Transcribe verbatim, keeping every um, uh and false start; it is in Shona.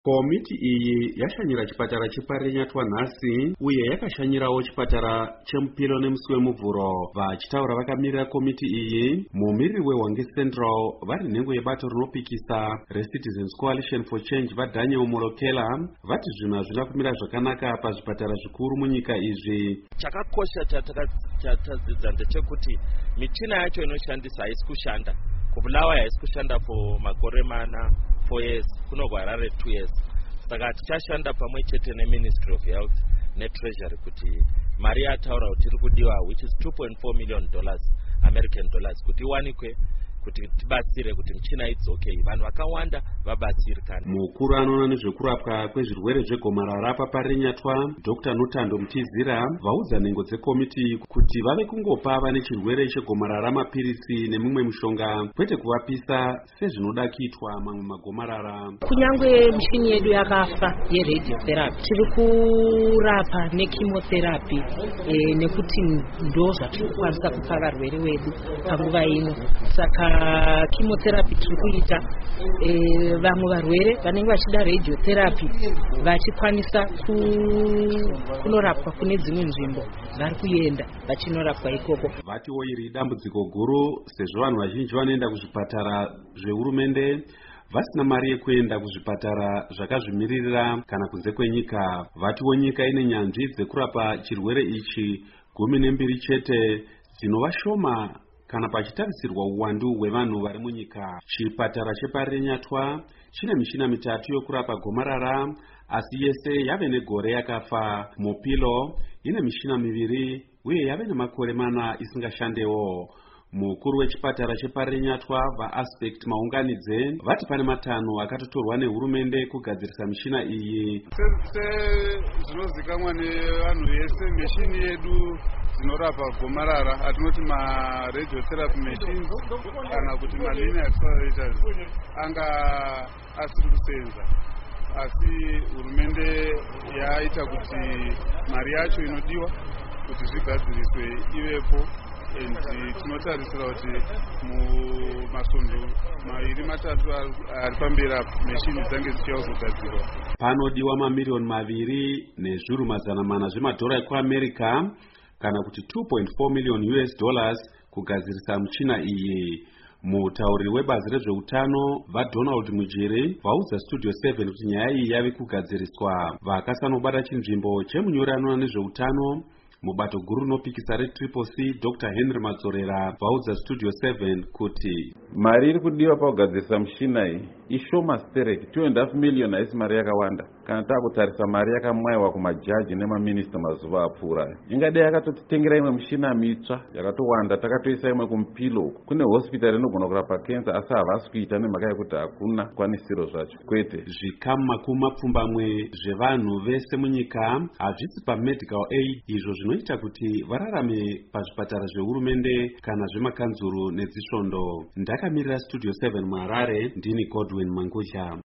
Komiti iyi yashanyira chipatara cheParinyatwa nhasi uye yakashanyirawo chipatara cheMupilo nemusi wemuvhuro. Vachitaura vakamirira komiti iyi, mumiriri weHwange Central vari nhengo yebato rinopikisa reCitizens Coalition for Change vaDaniel Molokela vati zvinhu hazvina kumira zvakanaka pazvipatara zvikuru munyika izvi. Chakakosha chatadzidza ndechekuti michina yacho inoshandisa haisi kushanda. Kubulawa haisi kushanda for makore mana four years, kunogwa Harare two years. Saka tichashanda pamwe chete neMinistry of Health neTreasury kuti mari yataura kuti iri kudiwa, which is two point four million dollars American dollars, kuti iwanikwe kuti tibatsire kuti michina idzoke vanhu vakawanda vabatsirikane. Mukuru anoona nezvekurapwa kwezvirwere zvegomarara paParinyatwa Doctor Notando Mtizira vaudza nhengo dzekomiti kuti vave kungopa vane chirwere chegomarara mapirisi nemimwe mishonga kwete kuvapisa sezvinoda kuitwa mamwe magomarara. Kunyangwe mishini yedu yakafa yeradiotherapy tiri kurapa nechemotherapy e, nekuti ndo zvatirikukwanisa kupa varwere vedu panguva ino. Saka chemotherapy tiri kuita e, vamwe varwere vanenge vachida radiotherapy vachikwanisa ku, kunorapwa kune dzimwe nzvimbo vari kuenda vachinorapwa ikoko. Vatiwo iri dambudziko guru sezvo vanhu vazhinji vanoenda kuzvipatara zvehurumende vasina mari yekuenda kuzvipatara zvakazvimiririra kana kunze kwenyika. Vatiwo nyika ine nyanzvi dzekurapa chirwere ichi gumi nembiri chete dzinova shoma kana pachitarisirwa uwandu hwevanhu vari munyika. Chipatara cheParinyatwa chine mishina mitatu yokurapa gomarara, asi yese yave negore yakafa. Mupilo ine mishina miviri uye yave nemakore mana isingashandewo. Mukuru wechipatara cheParinyatwa vaAspect Maunganidze vati pane matano akatotorwa nehurumende kugadzirisa mishina iyi. Zvinozikamwa nevanhu vese, mishini yedu dzinorapa gomarara atinoti maradiotherapy machines kana kuti malinear accelerators anga asiri kusenza, asi hurumende yaita kuti mari yacho inodiwa kuti zvigadziriswe ivepo. And tinotarisira kuti mumasvondo mairi matatu ari pamberi apo meshini dzange dzichiva kugadzirwa. Panodiwa mamiliyoni maviri nezviuru mazana mana zvemadhora ekuAmerica kana kuti two point four million U S dollars kugadzirisa michina iyi. Mutauriri webazi rezveutano vaDonald Mujere vaudza Studio seven kuti nyaya iyi yave kugadziriswa. Vakasanobata chinzvimbo chemunyori anoona nezveutano mubato guru rinopikisa reTriple C Doctor Henry Matsorera vaudza Studio seven kuti mari iri kudiwa pakugadzirisa mishina iyi ishoma stereki. two and a half million haisi mari yakawanda kana takutarisa mari yakamwaiwa kumajaji nemaminista mazuva apfuura. Ingadai yakatotitengera imwe mishina mitsva yakatowanda, takatoisa imwe kuMupilo. Kune hospital inogona kurapa kensa asi havasi kuita nemhaka yekuti hakuna kwanisiro zvacho. Kwete zvikamu makumi mapfumbamwe zvevanhu vese munyika hazvisi pamedical aid, izvo zvinoita kuti vararame pazvipatara zvehurumende kana zvemakanzuru nedzisvondo. Ndakamirira Studio seven muHarare, ndini Godwin Mangudya.